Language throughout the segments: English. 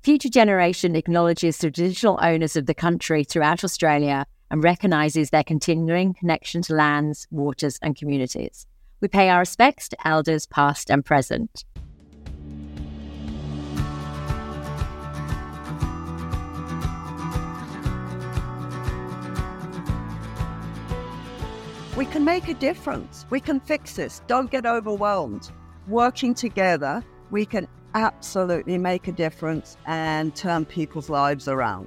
Future Generation acknowledges the traditional owners of the country throughout Australia and recognises their continuing connection to lands, waters and communities. We pay our respects to elders past and present. We can make a difference. We can fix this. Don't get overwhelmed. Working together, we can absolutely make a difference and turn people's lives around.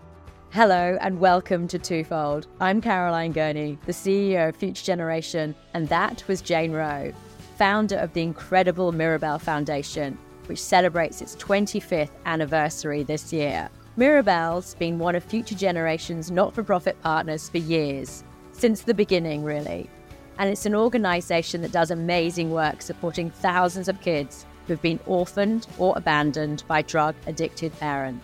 Hello and welcome to Twofold. I'm Caroline Gurney, the CEO of Future Generation, and that was Jane Rowe, founder of the incredible Mirabelle Foundation, which celebrates its 25th anniversary this year. Mirabelle's been one of Future Generation's not-for-profit partners for years, since the beginning really, and it's an organisation that does amazing work supporting thousands of kids who've been orphaned or abandoned by drug-addicted parents.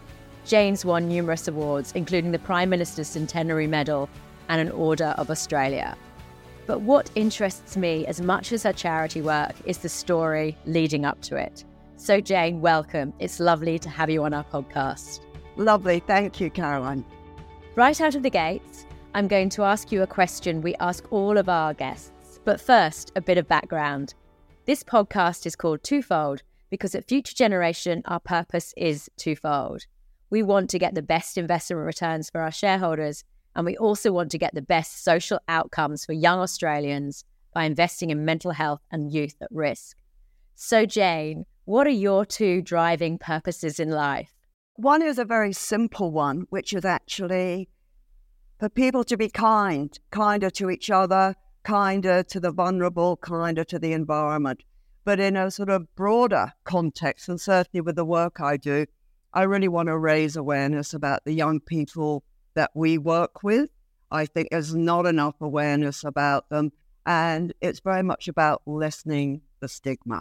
Jane's won numerous awards, including the Prime Minister's Centenary Medal and an Order of Australia. But what interests me as much as her charity work is the story leading up to it. So Jane, welcome. It's lovely to have you on our podcast. Lovely. Thank you, Caroline. Right out of the gates, I'm going to ask you a question we ask all of our guests. But first, a bit of background. This podcast is called Twofold because at Future Generation, our purpose is twofold. We want to get the best investment returns for our shareholders, and we also want to get the best social outcomes for young Australians by investing in mental health and youth at risk. So Jane, what are your two driving purposes in life? One is a very simple one, which is actually for people to be kinder to each other, kinder to the vulnerable, kinder to the environment. But in a sort of broader context, and certainly with the work I do, I really want to raise awareness about the young people that we work with. I think there's not enough awareness about them, and it's very much about lessening the stigma.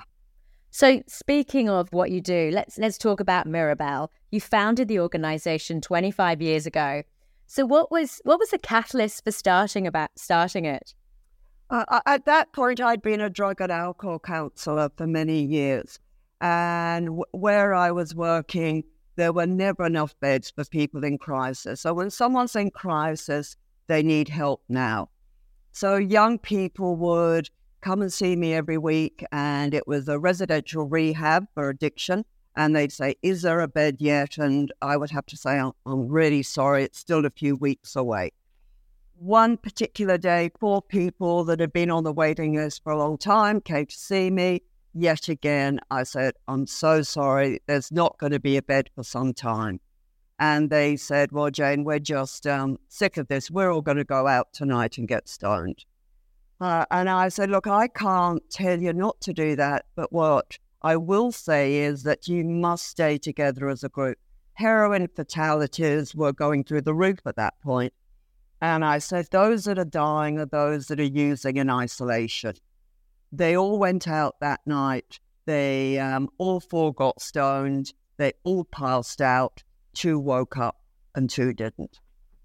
So speaking of what you do, let's talk about Mirabelle. You founded the organisation 25 years ago. So what was the catalyst for starting it? At that point, I'd been a drug and alcohol counsellor for many years, and where I was working, there were never enough beds for people in crisis. So when someone's in crisis, they need help now. So young people would come and see me every week, and it was a residential rehab for addiction. And they'd say, is there a bed yet? And I would have to say, I'm really sorry, it's still a few weeks away. One particular day, 4 people that had been on the waiting list for a long time came to see me. Yet again, I said, I'm so sorry, there's not going to be a bed for some time. And they said, well, Jane, we're just sick of this. We're all going to go out tonight and get stoned. And I said, look, I can't tell you not to do that, but what I will say is that you must stay together as a group. Heroin fatalities were going through the roof at that point. And I said, those that are dying are those that are using in isolation. They all went out that night. They all 4 got stoned. They all passed out. 2 woke up and 2 didn't.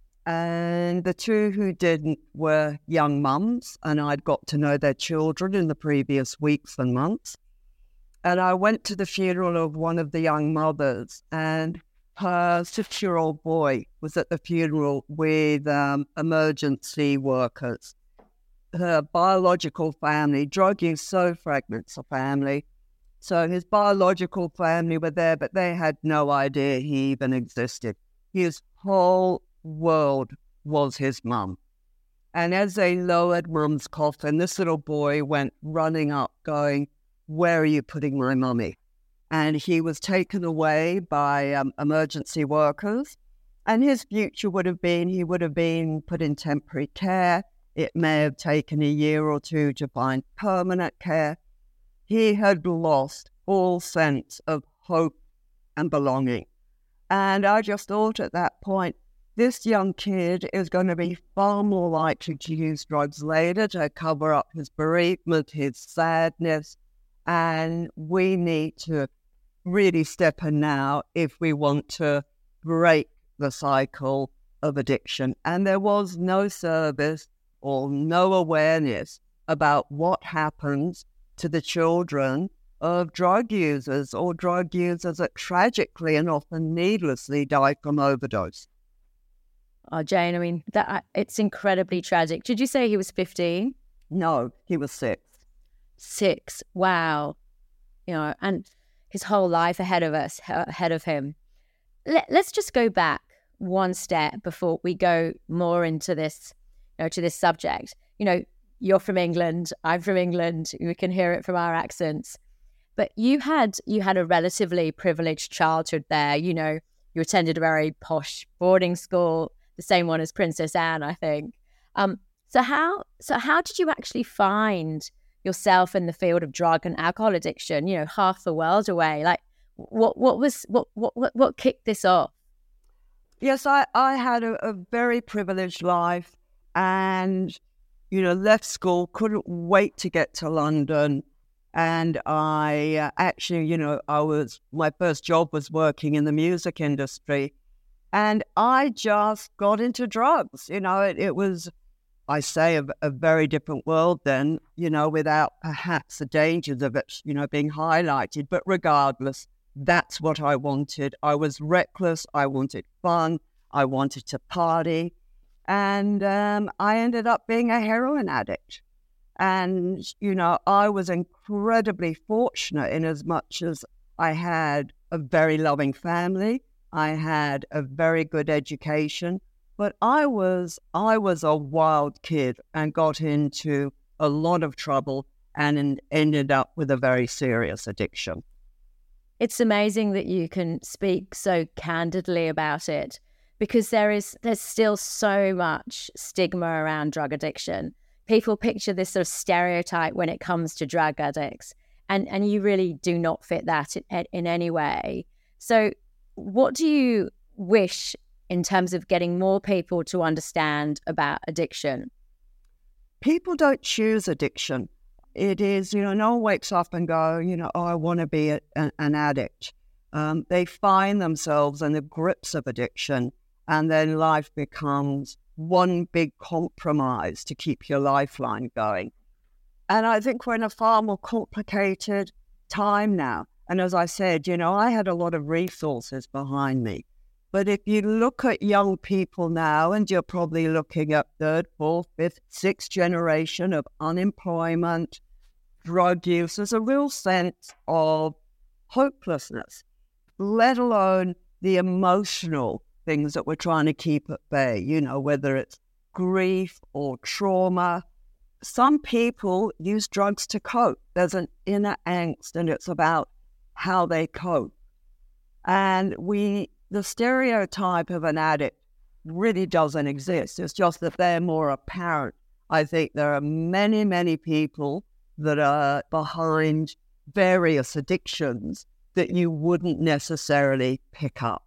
And the 2 who didn't were young mums, and I'd got to know their children in the previous weeks and months. And I went to the funeral of one of the young mothers, and her 6-year-old boy was at the funeral with emergency workers. Her biological family, drug use so fragments a family. So his biological family were there, but they had no idea he even existed. His whole world was his mum. And as they lowered mum's coffin, this little boy went running up going, where are you putting my mummy? And he was taken away by emergency workers. And his future would have been, he would have been put in temporary care. It may have taken a year or 2 to find permanent care. He had lost all sense of hope and belonging. And I just thought at that point, this young kid is going to be far more likely to use drugs later to cover up his bereavement, his sadness. And we need to really step in now if we want to break the cycle of addiction. And there was no service or no awareness about what happens to the children of drug users or drug users that tragically and often needlessly die from overdose. Oh, Jane, I mean, it's incredibly tragic. Did you say he was 15? No, he was 6. 6. Wow. And his whole life ahead of him. Let's just go back one step before we go more into this, to this subject. You're from England, I'm from England. We can hear it from our accents. But you had a relatively privileged childhood there. You attended a very posh boarding school, the same one as Princess Anne, I think. So how did you actually find yourself in the field of drug and alcohol addiction? Half the world away. Like, what kicked this off? Yes, I had a very privileged life, and left school, couldn't wait to get to London. And I actually, my first job was working in the music industry, and I just got into drugs. It was, I say, a very different world then, without perhaps the dangers of it, being highlighted. But regardless, that's what I wanted. I was reckless. I wanted fun. I wanted to party. And I ended up being a heroin addict. And, I was incredibly fortunate in as much as I had a very loving family. I had a very good education, but I was a wild kid and got into a lot of trouble and ended up with a very serious addiction. It's amazing that you can speak so candidly about it, because there's still so much stigma around drug addiction. People picture this sort of stereotype when it comes to drug addicts, and you really do not fit that in any way. So what do you wish in terms of getting more people to understand about addiction? People don't choose addiction. It is, no one wakes up and go, oh, I want to be an addict. They find themselves in the grips of addiction, and then life becomes one big compromise to keep your lifeline going. And I think we're in a far more complicated time now. And as I said, I had a lot of resources behind me. But if you look at young people now, and you're probably looking at 3rd, 4th, 5th, 6th generation of unemployment, drug use, there's a real sense of hopelessness, let alone the emotional things that we're trying to keep at bay, whether it's grief or trauma. Some people use drugs to cope. There's an inner angst, and it's about how they cope. And the stereotype of an addict really doesn't exist. It's just that they're more apparent. I think there are many, many people that are behind various addictions that you wouldn't necessarily pick up.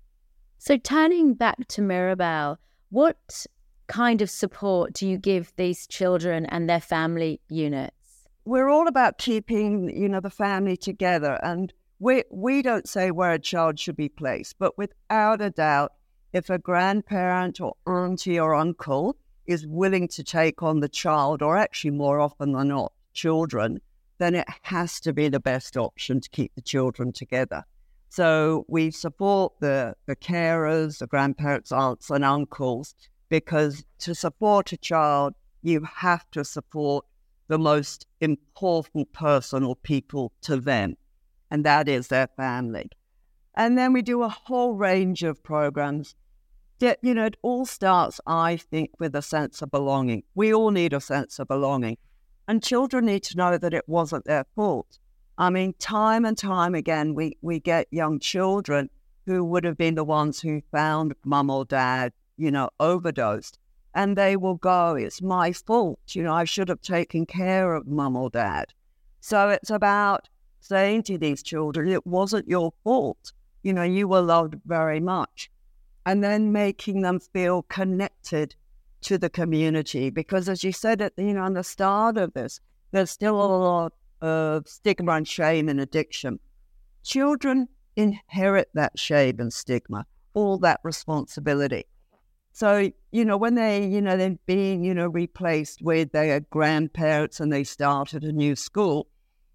So turning back to Mirabelle, what kind of support do you give these children and their family units? We're all about keeping, the family together. And we don't say where a child should be placed, but without a doubt, if a grandparent or auntie or uncle is willing to take on the child, or actually more often than not, children, then it has to be the best option to keep the children together. So we support the carers, the grandparents, aunts and uncles, because to support a child, you have to support the most important person or people to them, and that is their family. And then we do a whole range of programs that, it all starts, I think, with a sense of belonging. We all need a sense of belonging. And children need to know that it wasn't their fault. I mean, time and time again, we get young children who would have been the ones who found mum or dad, overdosed. And they will go, it's my fault. I should have taken care of mum or dad. So it's about saying to these children, it wasn't your fault. You were loved very much. And then making them feel connected to the community. Because as you said at on the start of this, there's still a lot of stigma and shame and addiction. Children inherit that shame and stigma, all that responsibility. So, when they're being, replaced with their grandparents and they start at a new school,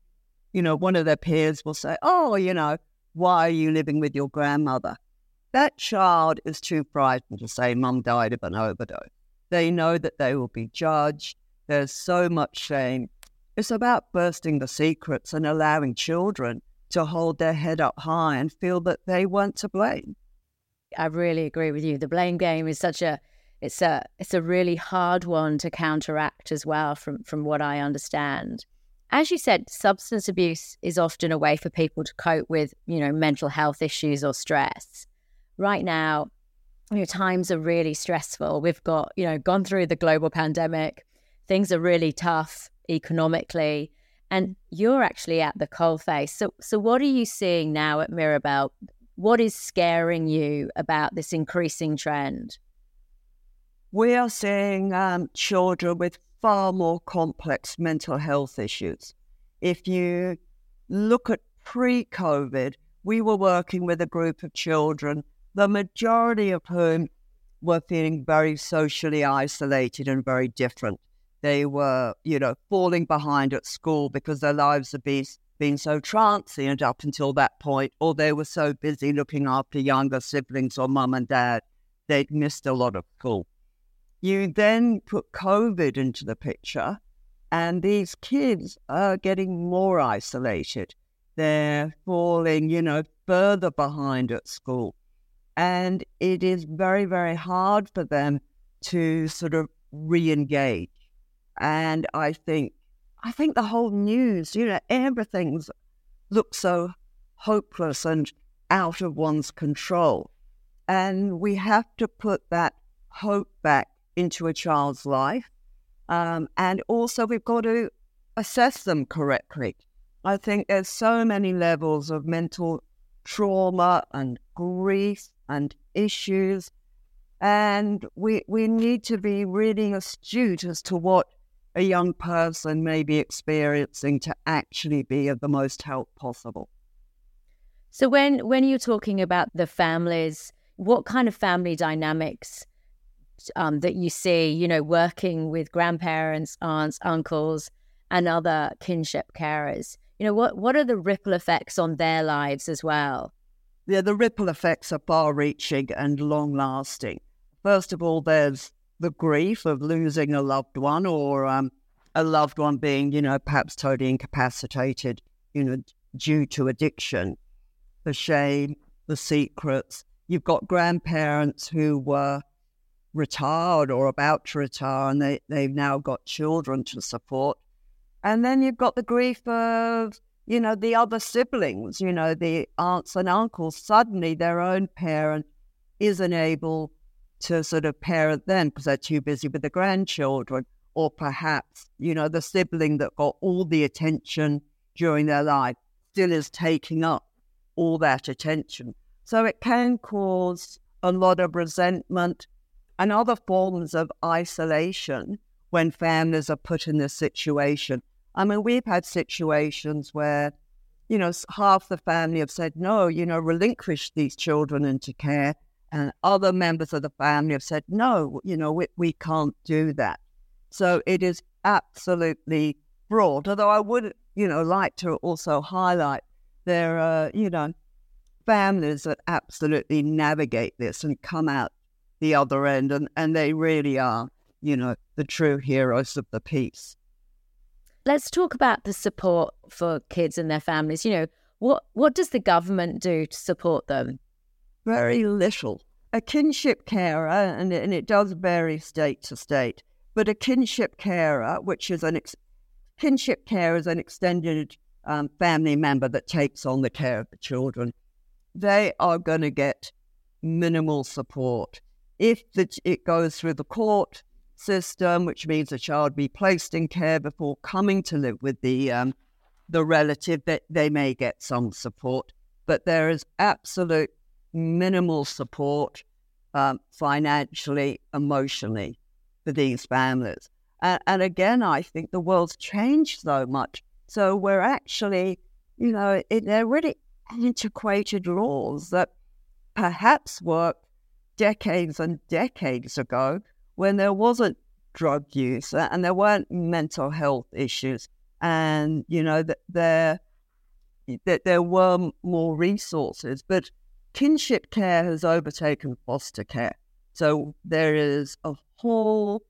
one of their peers will say, oh, why are you living with your grandmother? That child is too frightened to say mum died of an overdose. They know that they will be judged. There's so much shame. It's about bursting the secrets and allowing children to hold their head up high and feel that they weren't to blame. I really agree with you. The blame game is it's a really hard one to counteract as well, from what I understand. As you said, substance abuse is often a way for people to cope with, mental health issues or stress. Right now, times are really stressful. We've got, gone through the global pandemic. Things are really tough economically, and you're actually at the coalface. So what are you seeing now at Mirabel? What is scaring you about this increasing trend? We are seeing children with far more complex mental health issues. If you look at pre-COVID, we were working with a group of children, the majority of whom were feeling very socially isolated and very different. They were, falling behind at school because their lives had been so transient up until that point, or they were so busy looking after younger siblings or mum and dad, they'd missed a lot of school. You then put COVID into the picture, and these kids are getting more isolated. They're falling, further behind at school. And it is very, very hard for them to sort of re-engage. And I think the whole news, everything looks so hopeless and out of one's control. And we have to put that hope back into a child's life. And also we've got to assess them correctly. I think there's so many levels of mental trauma and grief and issues. And we need to be really astute as to what a young person may be experiencing to actually be of the most help possible. So when you're talking about the families, what kind of family dynamics that you see, working with grandparents, aunts, uncles, and other kinship carers? What are the ripple effects on their lives as well? Yeah, the ripple effects are far-reaching and long-lasting. First of all, there's the grief of losing a loved one, or a loved one being, perhaps totally incapacitated, due to addiction. The shame, the secrets. You've got grandparents who were retired or about to retire, and they've now got children to support. And then you've got the grief of, the other siblings, the aunts and uncles. Suddenly their own parent isn't able to sort of parent them because they're too busy with the grandchildren. Or perhaps, the sibling that got all the attention during their life still is taking up all that attention. So it can cause a lot of resentment and other forms of isolation when families are put in this situation. I mean, we've had situations where, half the family have said, no, relinquish these children into care. And other members of the family have said, no, we can't do that. So it is absolutely broad. Although I would, like to also highlight there are, families that absolutely navigate this and come out the other end. And they really are, the true heroes of the piece. Let's talk about the support for kids and their families. What does the government do to support them? Very little. A kinship carer, and it does vary state to state, but a kinship carer, which is kinship care is an extended family member that takes on the care of the children. They are going to get minimal support. If it goes through the court system, which means the child be placed in care before coming to live with the relative, that they may get some support, but there is absolute minimal support financially, emotionally for these families. And again, I think the world's changed so much. So we're actually, they're really antiquated laws that perhaps worked decades and decades ago when there wasn't drug use and there weren't mental health issues. And, they're that there were more resources, but kinship care has overtaken foster care. So there is a whole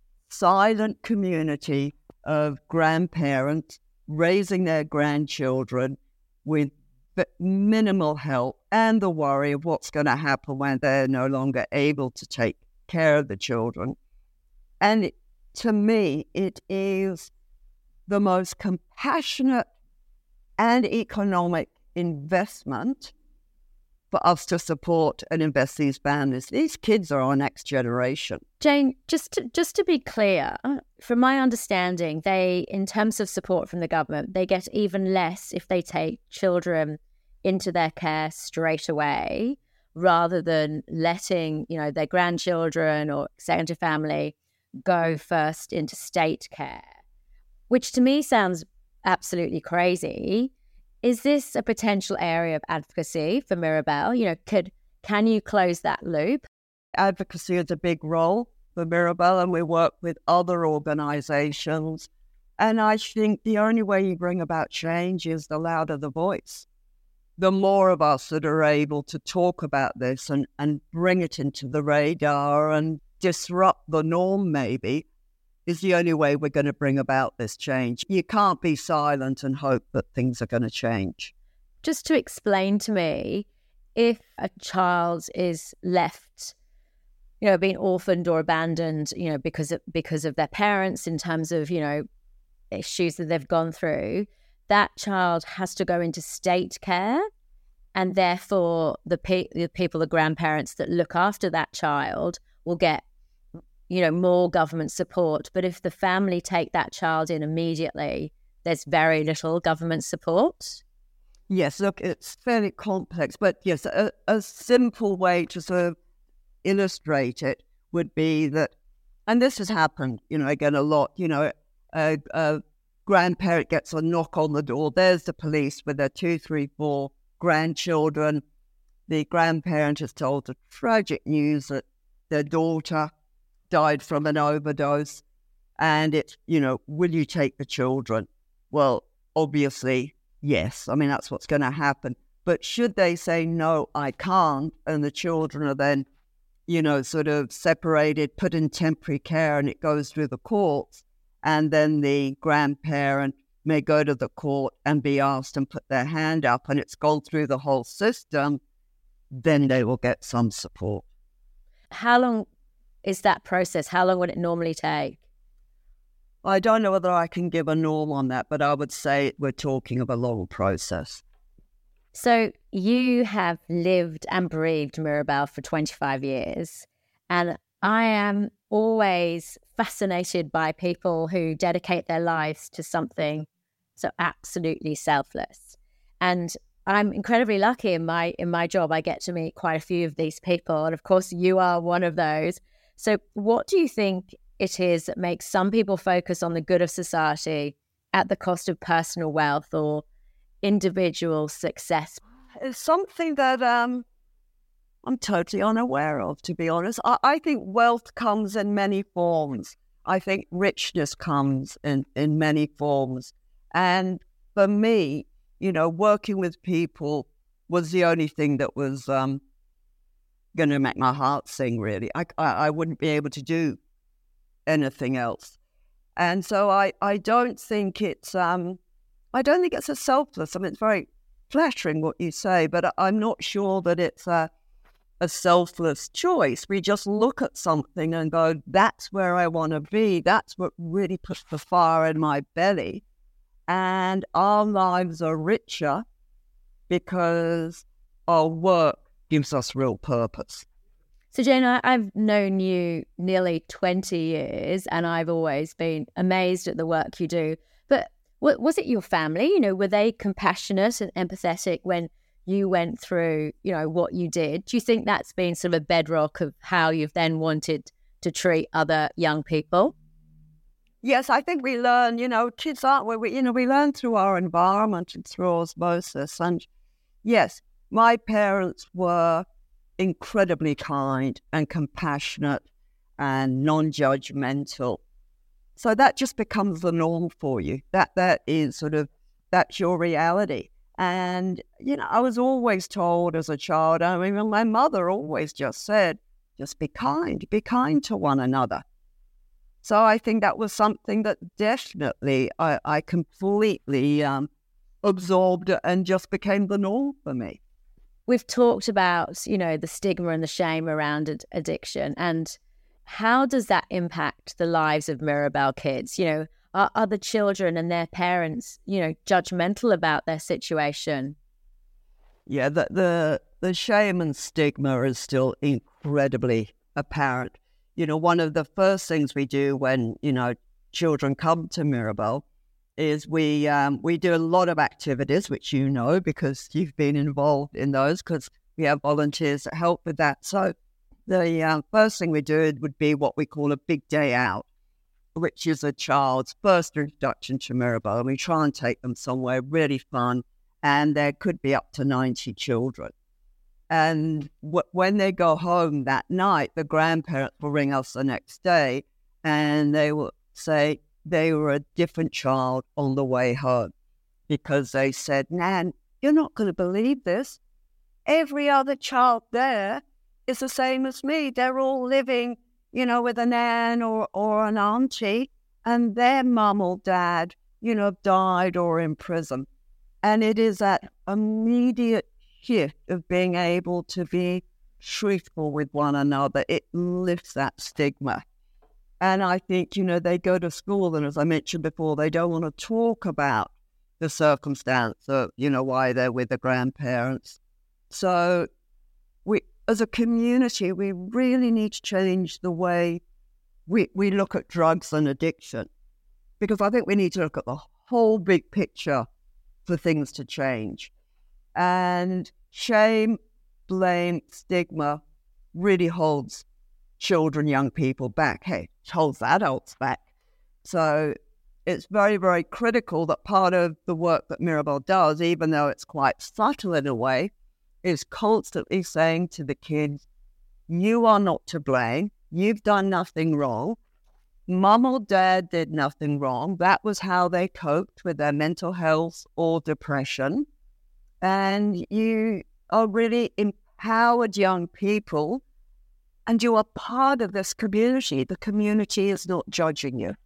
silent community of grandparents raising their grandchildren with minimal help and the worry of what's going to happen when they're no longer able to take care of the children. And to me, it is the most compassionate and economic investment for us to support and invest these families. These kids are our next generation. Jane, just to be clear, from my understanding, they, in terms of support from the government, they get even less if they take children into their care straight away, rather than letting, their grandchildren or extended family go first into state care, which to me sounds absolutely crazy. Is this a potential area of advocacy for Mirabel? Can you close that loop? Advocacy is a big role for Mirabel, and we work with other organizations. And I think the only way you bring about change is the louder the voice. The more of us that are able to talk about this and bring it into the radar and disrupt the norm, maybe, is the only way we're going to bring about this change. You can't be silent and hope that things are going to change. Just to explain to me, if a child is left, being orphaned or abandoned, because of their parents, in terms of, issues that they've gone through, that child has to go into state care, and therefore the people, the grandparents that look after that child will get more government support. But if the family take that child in immediately, there's very little government support. Yes, look, it's fairly complex, but yes, a simple way to sort of illustrate it would be that, and this has happened, again, a lot, a grandparent gets a knock on the door, there's the police with their 2, 3, 4 grandchildren. The grandparent is told the tragic news that their daughter died from an overdose, and it's, will you take the children? Well, obviously, yes. I mean, that's what's going to happen. But should they say, no, I can't, and the children are then, sort of separated, put in temporary care, and it goes through the courts, and then the grandparent may go to the court and be asked and put their hand up, and it's gone through the whole system, then they will get some support. How long is that process? How long would it normally take? I don't know whether I can give a norm on that, but I would say we're talking of a long process. So you have lived and breathed Mirabel for 25 years, and I am always fascinated by people who dedicate their lives to something so absolutely selfless. And I'm incredibly lucky in my job. I get to meet quite a few of these people, and of course you are one of those. So what do you think it is that makes some people focus on the good of society at the cost of personal wealth or individual success? It's something that I'm totally unaware of, to be honest. I think wealth comes in many forms. I think richness comes in many forms. And for me, working with people was the only thing that was going to make my heart sing, really. I wouldn't be able to do anything else. And so I don't think it's a selfless. I mean, it's very flattering what you say, but I'm not sure that it's a selfless choice. We just look at something and go, that's where I want to be. That's what really puts the fire in my belly. And our lives are richer because our work gives us real purpose. So Jane, I've known you nearly 20 years, and I've always been amazed at the work you do. But was it your family? Were they compassionate and empathetic when you went through, what you did? Do you think that's been sort of a bedrock of how you've then wanted to treat other young people? Yes, I think we learn, kids aren't we learn through our environment and through osmosis. And yes, my parents were incredibly kind and compassionate and non-judgmental. So that just becomes the norm for you. That is that's your reality. And, I was always told as a child, I mean, my mother always just said, just be kind to one another. So I think that was something that definitely I completely absorbed and just became the norm for me. We've talked about, the stigma and the shame around addiction, and how does that impact the lives of Mirabel kids? Are other children and their parents, judgmental about their situation? Yeah, the shame and stigma is still incredibly apparent. One of the first things we do when, children come to Mirabel is we do a lot of activities, which because you've been involved in those, because we have volunteers that help with that. So the first thing we do would be what we call a big day out, which is a child's first introduction to Mirabel. And we try and take them somewhere really fun, and there could be up to 90 children. And when they go home that night, the grandparents will ring us the next day, and they will say they were a different child on the way home, because they said, Nan, you're not going to believe this. Every other child there is the same as me. They're all living, with a nan or an auntie, and their mum or dad, died or in prison. And it is that immediate shift of being able to be truthful with one another. It lifts that stigma. And I think, they go to school, and as I mentioned before, they don't want to talk about the circumstance of, why they're with the grandparents. So we, as a community, we really need to change the way we look at drugs and addiction, because I think we need to look at the whole big picture for things to change. And shame, blame, stigma really holds children, young people back. Hey, it holds adults back. So it's very, very critical that part of the work that Mirabel does, even though it's quite subtle in a way, is constantly saying to the kids, you are not to blame. You've done nothing wrong. Mum or dad did nothing wrong. That was how they coped with their mental health or depression. And you are really empowered young people, and you are part of this community. The community is not judging you.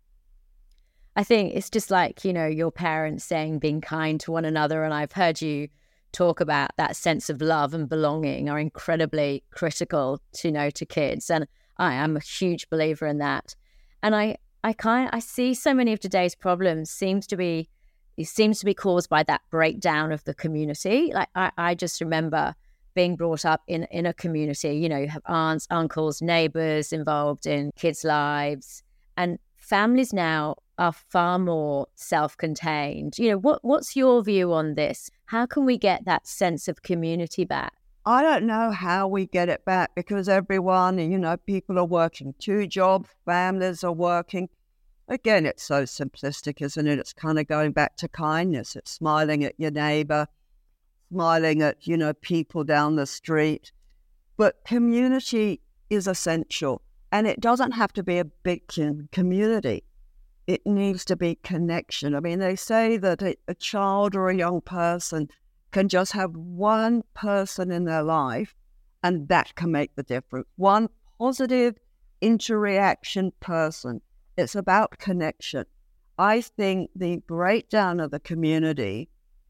I think it's just like, your parents saying being kind to one another. And I've heard you talk about that sense of love and belonging are incredibly critical to kids. And I am a huge believer in that. And I see so many of today's problems seems to be caused by that breakdown of the community. Like I just remember being brought up in a community, you have aunts, uncles, neighbors involved in kids' lives, and families now are far more self-contained. What's your view on this? How can we get that sense of community back? I don't know how we get it back, because everyone, people are working 2 jobs, families are working. Again, it's so simplistic, isn't it? It's kind of going back to kindness. It's smiling at your neighbor, smiling at, people down the street. But community is essential, and it doesn't have to be a big community. It needs to be connection. I mean, they say that a child or a young person can just have one person in their life, and that can make the difference. One positive interaction person. It's about connection. I think the breakdown of the community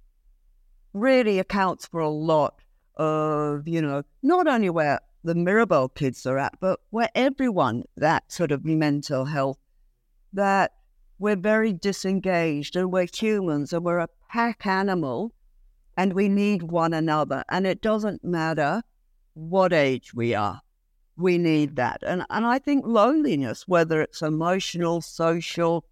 really accounts for a lot of, not only where the Mirabel kids are at, but where everyone, that sort of mental health, that we're very disengaged, and we're humans, and we're a pack animal, and we need one another. And it doesn't matter what age we are. We need that. And I think loneliness, whether it's emotional, social,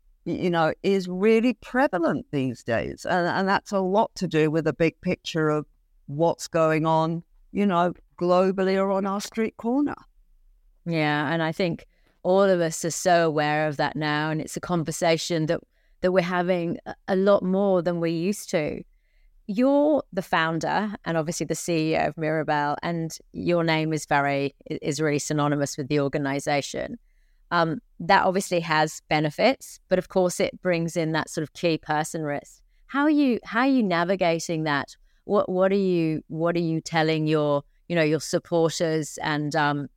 is really prevalent these days. And that's a lot to do with the big picture of what's going on, globally or on our street corner. Yeah, and I think all of us are so aware of that now. And it's a conversation that we're having a lot more than we used to. You're the founder and obviously the CEO of Mirabel, and your name is really synonymous with the organization. That obviously has benefits, but of course it brings in that sort of key person risk. How are you navigating that? What are you telling your supporters and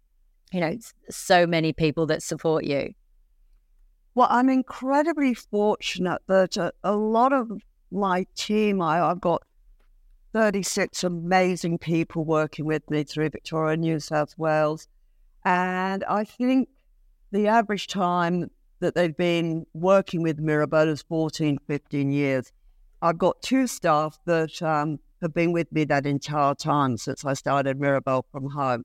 so many people that support you? Well, I'm incredibly fortunate that a lot of my team, I've got 36 amazing people working with me through Victoria, New South Wales. And I think the average time that they've been working with Mirabel is 14, 15 years. I've got 2 staff that have been with me that entire time since I started Mirabel from home.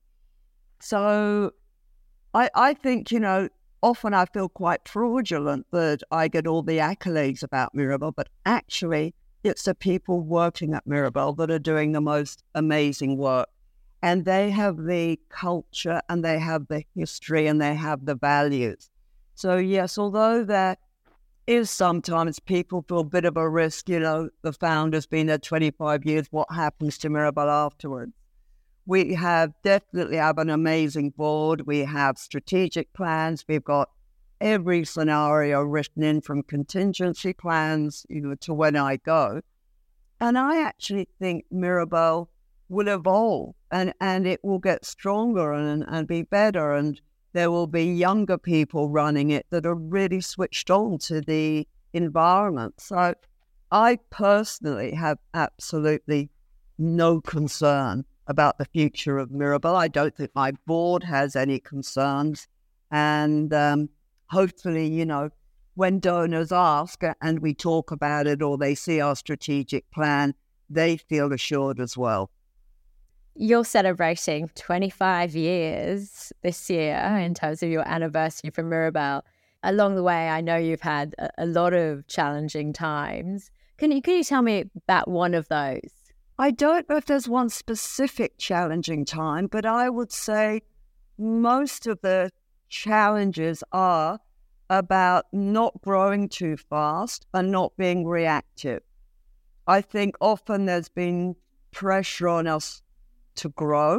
So I think, often I feel quite fraudulent that I get all the accolades about Mirabel, but actually it's the people working at Mirabel that are doing the most amazing work. And they have the culture and they have the history and they have the values. So yes, although there is sometimes people feel a bit of a risk, the founder's been there 25 years, what happens to Mirabel afterwards? We definitely have an amazing board. We have strategic plans. We've got every scenario written in from contingency plans, to when I go. And I actually think Mirabel will evolve and it will get stronger and be better. And there will be younger people running it that are really switched on to the environment. So I personally have absolutely no concern about the future of Mirabel. I don't think my board has any concerns. And hopefully, when donors ask and we talk about it or they see our strategic plan, they feel assured as well. You're celebrating 25 years this year in terms of your anniversary for Mirabel. Along the way, I know you've had a lot of challenging times. Can you tell me about one of those? I don't know if there's one specific challenging time, but I would say most of the challenges are about not growing too fast and not being reactive. I think often there's been pressure on us to grow,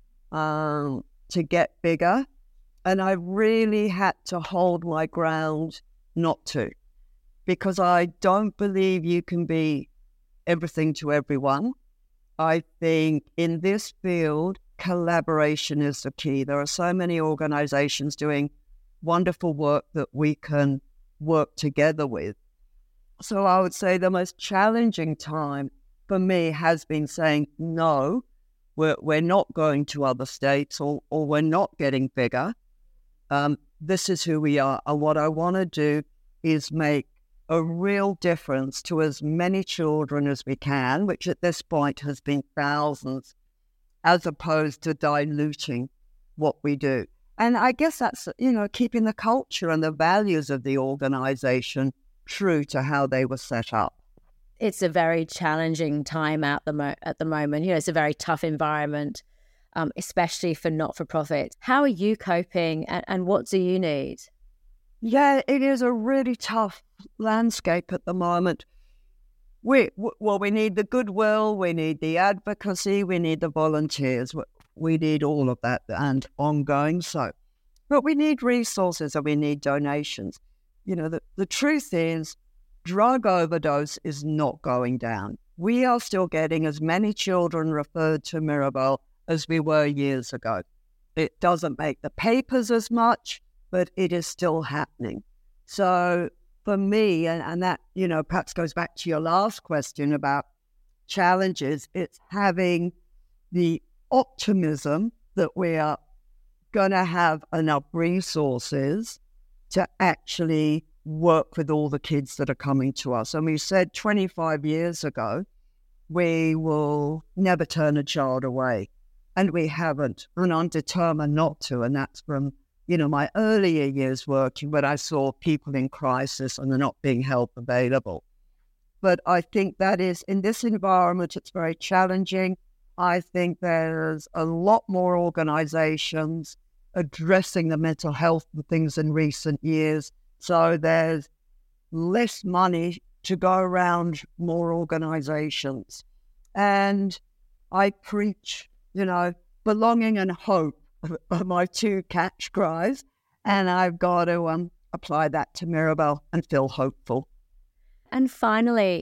to get bigger, and I really had to hold my ground not to, because I don't believe you can be everything to everyone. I think in this field, collaboration is the key. There are so many organizations doing wonderful work that we can work together with. So I would say the most challenging time for me has been saying, no, we're not going to other states or we're not getting bigger. This is who we are. And what I want to do is make a real difference to as many children as we can, which at this point has been thousands, as opposed to diluting what we do. And I guess that's, keeping the culture and the values of the organization true to how they were set up. It's a very challenging time at the moment. It's a very tough environment, especially for not-for-profits. How are you coping and what do you need? Yeah, it is a really tough landscape at the moment. We need the goodwill, we need the advocacy, we need the volunteers. We need all of that and ongoing so. But we need resources and we need donations. The truth is, drug overdose is not going down. We are still getting as many children referred to Mirabel as we were years ago. It doesn't make the papers as much, but it is still happening. So for me, and that, perhaps goes back to your last question about challenges, it's having the optimism that we are going to have enough resources to actually work with all the kids that are coming to us. And we said 25 years ago, we will never turn a child away. And we haven't. And I'm determined not to. And that's from, my earlier years working when I saw people in crisis and they're not being help available. But I think that is, in this environment, it's very challenging. I think there's a lot more organizations addressing the mental health and things in recent years. So there's less money to go around more organizations. And I preach, belonging and hope are my 2 catch cries. And I've got to apply that to Mirabel and feel hopeful. And finally,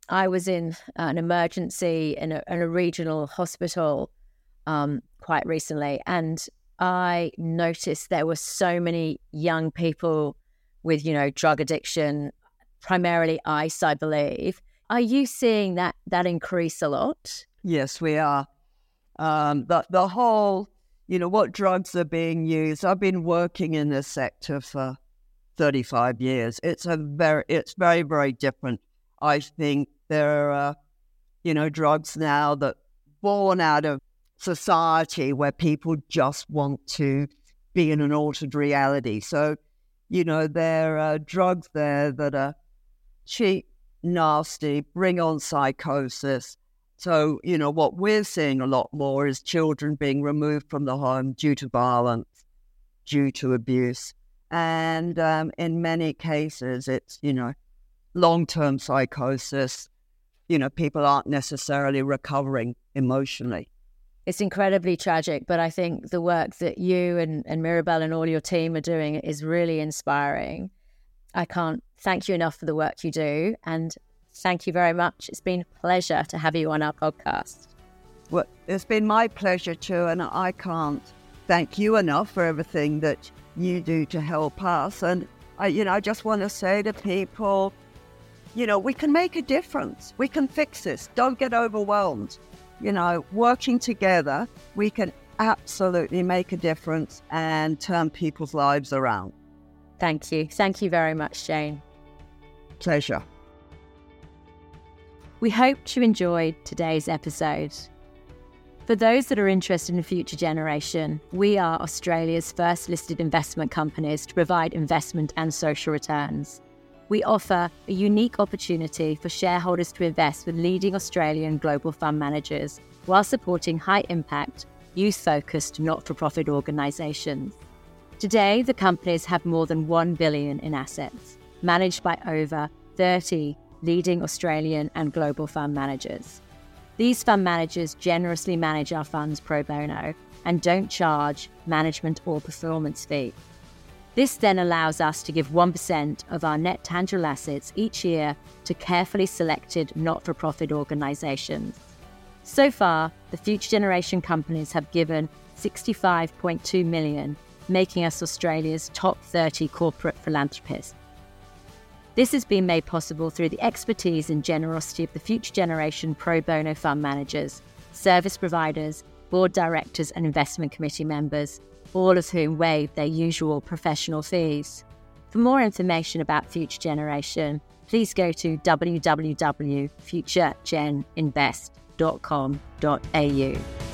I was in an emergency in a regional hospital quite recently, and I noticed there were so many young people with, drug addiction, primarily ice, I believe. Are you seeing that increase a lot? Yes, we are. The whole, what drugs are being used. I've been working in this sector for 35 years. It's very, very different. I think there are, drugs now that born out of society where people just want to be in an altered reality. So, there are drugs there that are cheap, nasty, bring on psychosis. So, what we're seeing a lot more is children being removed from the home due to violence, due to abuse. And in many cases, it's, long-term psychosis. People aren't necessarily recovering emotionally. It's incredibly tragic, but I think the work that you and Mirabelle and all your team are doing is really inspiring. I can't thank you enough for the work you do, and thank you very much. It's been a pleasure to have you on our podcast. Well, it's been my pleasure too, and I can't thank you enough for everything that you do to help us. And I just want to say to people, we can make a difference. We can fix this. Don't get overwhelmed. Working together, we can absolutely make a difference and turn people's lives around. Thank you. Thank you very much, Jane. Pleasure. We hope you enjoyed today's episode. For those that are interested in Future Generation, we are Australia's first listed investment companies to provide investment and social returns. We offer a unique opportunity for shareholders to invest with leading Australian global fund managers while supporting high-impact, youth-focused, not-for-profit organisations. Today, the companies have more than $1 billion in assets, managed by over 30 leading Australian and global fund managers. These fund managers generously manage our funds pro bono and don't charge management or performance fee. This then allows us to give 1% of our net tangible assets each year to carefully selected not-for-profit organisations. So far, the Future Generation companies have given $65.2 million, making us Australia's top 30 corporate philanthropists. This has been made possible through the expertise and generosity of the Future Generation pro bono fund managers, service providers, board directors and investment committee members, all of whom waive their usual professional fees. For more information about Future Generation, please go to www.futuregeninvest.com.au.